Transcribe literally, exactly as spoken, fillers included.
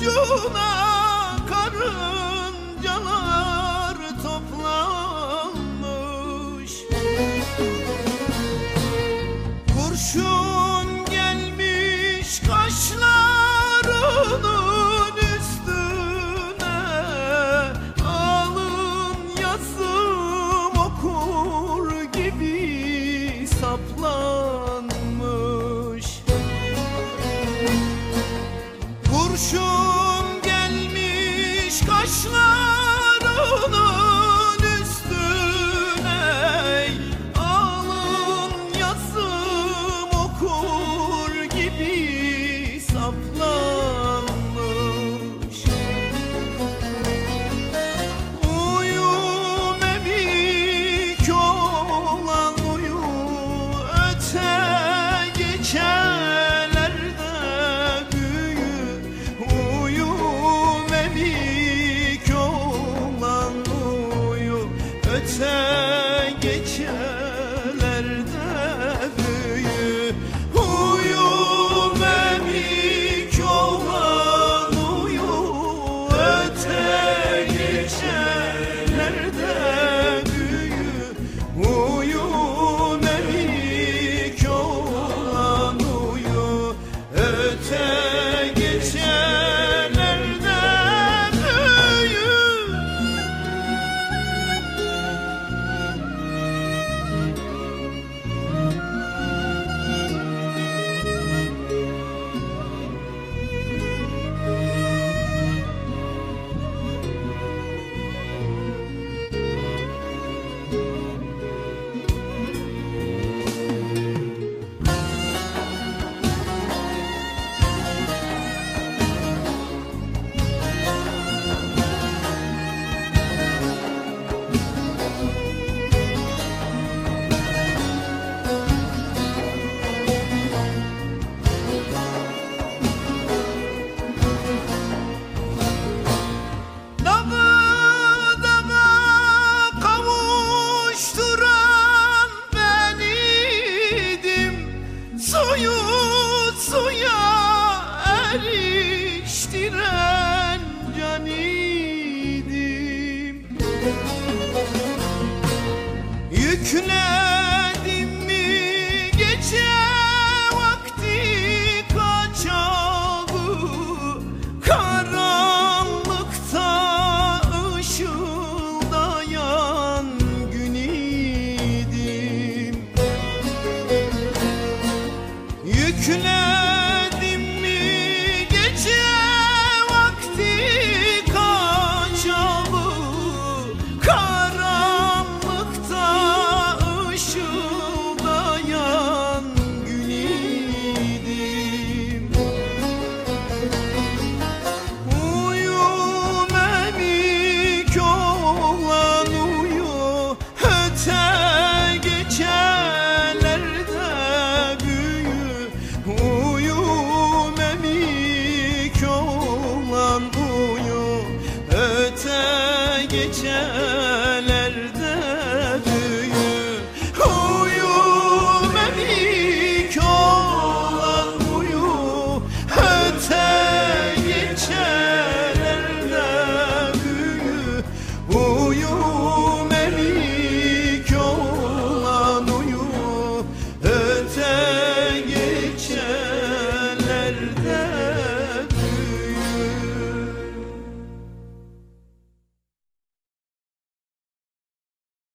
ucuna karıncalar toplanmış. Kurşun gelmiş kaşlarının üstüne, alın yazım okur gibi saplanmış. Kurşun gelmiş kaşlarının üstüne, alın yazım okur gibi saplanmış. Uyu memik olan uyu, öte geçelerde büyü. Uyu memik olan uyu, öte geçelerde büyü. Uyu memik olan uyu, öte geçelerde büyü. Uyu memik olan uyu, öte geçelerde büyü. Dağı dağa kavuşturan ben idim, suyu suya eriştiren can idim. Yükledim mi gece vakti kaçağı, karanlıkta ışıldayan gün idim. Yükledim mi gece vakti kaçağı, karanlıkta ışıldayan gün idim. Uyu memik olan uyu, öte geçelerde büyü. Uyu memik olan uyu, öte geçelerde